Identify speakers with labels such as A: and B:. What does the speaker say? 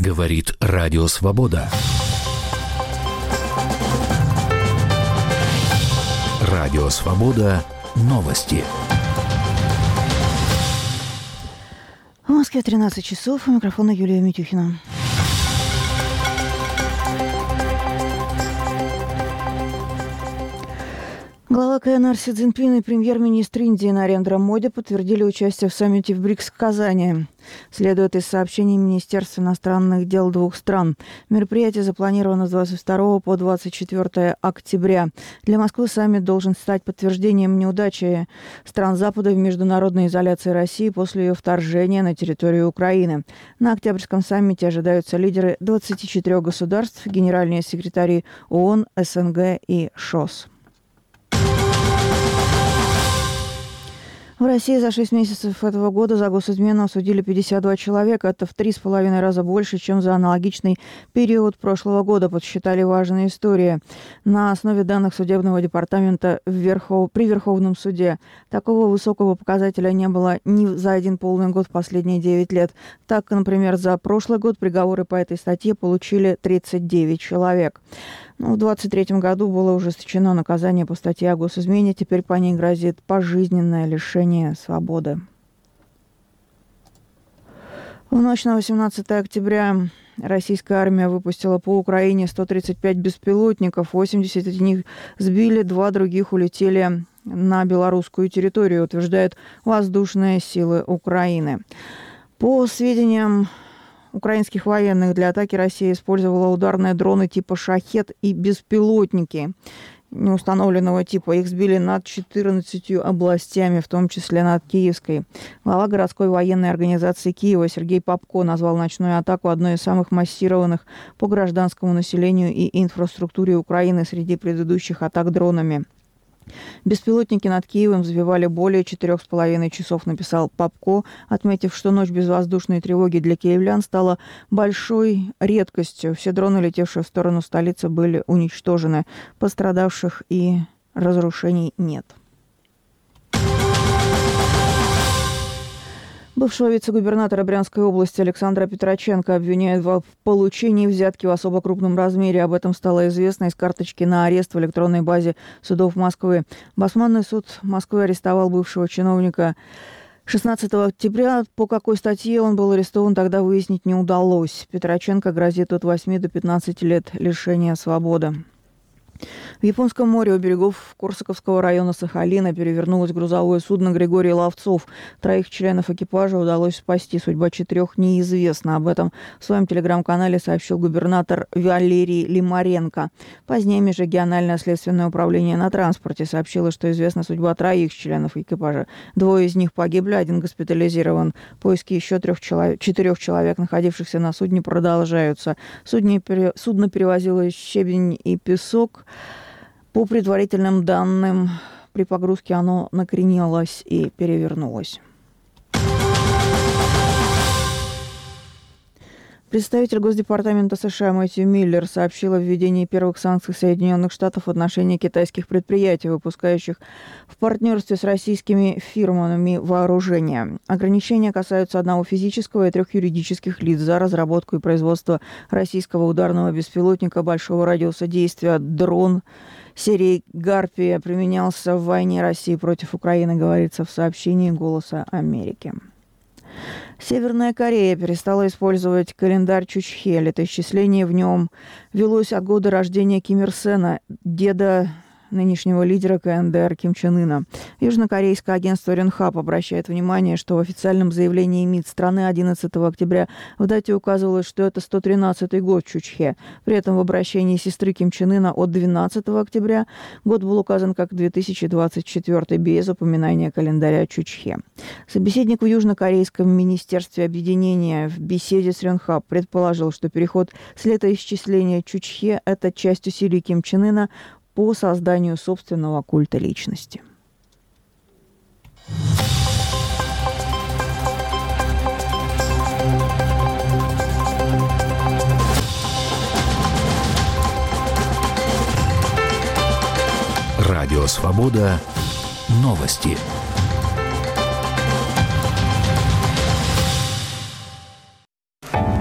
A: Говорит Радио Свобода. Радио Свобода. Новости.
B: В Москве 13 часов. У микрофона Юлия Митюхина. Глава КНР Си Цзиньпин и премьер-министр Индии Нарендра Моди подтвердили участие в саммите в БРИКС в Казани. Следует из сообщений Министерства иностранных дел двух стран. Мероприятие запланировано с 22 по 24 октября. Для Москвы саммит должен стать подтверждением неудачи стран Запада в международной изоляции России после ее вторжения на территорию Украины. На октябрьском саммите ожидаются лидеры 24 государств, генеральные секретари ООН, СНГ и ШОС. В России за 6 месяцев этого года за госизмену осудили 52 человека. Это в 3,5 раза больше, чем за аналогичный период прошлого года, подсчитали важные истории. На основе данных судебного департамента при Верховном суде такого высокого показателя не было ни за один полный год в последние 9 лет. Так, например, за прошлый год приговоры по этой статье получили 39 человек. В 2023 году было ужесточено наказание по статье о госизмене. Теперь по ней грозит пожизненное лишение свободы. В ночь на 18 октября российская армия выпустила по Украине 135 беспилотников. 80 из них сбили, 2 других улетели на белорусскую территорию, утверждают воздушные силы Украины. По сведениям украинских военных, для атаки Россия использовала ударные дроны типа «Шахед» и беспилотники неустановленного типа. Их сбили над 14 областями, в том числе над Киевской. Глава городской военной организации Киева Сергей Попко назвал ночную атаку одной из самых массированных по гражданскому населению и инфраструктуре Украины среди предыдущих атак дронами. Беспилотники над Киевом сбивали более 4,5 часов, написал Попко, отметив, что ночь без воздушной тревоги для киевлян стала большой редкостью. Все дроны, летевшие в сторону столицы, были уничтожены. Пострадавших и разрушений нет. Бывшего вице-губернатора Брянской области Александра Петроченко обвиняют в получении взятки в особо крупном размере. Об этом стало известно из карточки на арест в электронной базе судов Москвы. Басманный суд Москвы арестовал бывшего чиновника 16 октября. По какой статье он был арестован, тогда выяснить не удалось. Петроченко грозит от 8 до 15 лет лишения свободы. В Японском море у берегов Корсаковского района Сахалина перевернулось грузовое судно «Григорий Ловцов». 3 членов экипажа удалось спасти, судьба 4 неизвестна. Об этом в своем телеграм-канале сообщил губернатор Валерий Лимаренко. Позднее Межрегиональное следственное управление на транспорте сообщило, что известна судьба 3 членов экипажа. 2 из них погибли, 1 госпитализирован. Поиски еще 4 человек, находившихся на судне, продолжаются. Судно перевозило щебень и песок. По предварительным данным, при погрузке оно накренилось и перевернулось. Представитель Госдепартамента США Мэтью Миллер сообщил о введении первых санкций Соединенных Штатов в отношении китайских предприятий, выпускающих в партнерстве с российскими фирмами вооружения. Ограничения касаются 1 физического и 3 юридических лиц за разработку и производство российского ударного беспилотника большого радиуса действия «Дрон» серии «Гарпия» применялся в войне России против Украины, говорится в сообщении «Голоса Америки». Северная Корея перестала использовать календарь Чучхе. Летоисчисление в нем велось от года рождения Ким Ир Сена, деда нынешнего лидера КНДР Ким Чен Ына. Южнокорейское агентство Ренхап обращает внимание, что в официальном заявлении МИД страны 11 октября в дате указывалось, что это 113-й год Чучхе. При этом в обращении сестры Ким Чен Ына от 12 октября год был указан как 2024 без упоминания календаря Чучхе. Собеседник в Южнокорейском министерстве объединения в беседе с Ренхап предположил, что переход с летоисчисления Чучхе – это часть усилий Ким Чен Ына по созданию собственного культа личности.
A: Радио Свобода. Новости.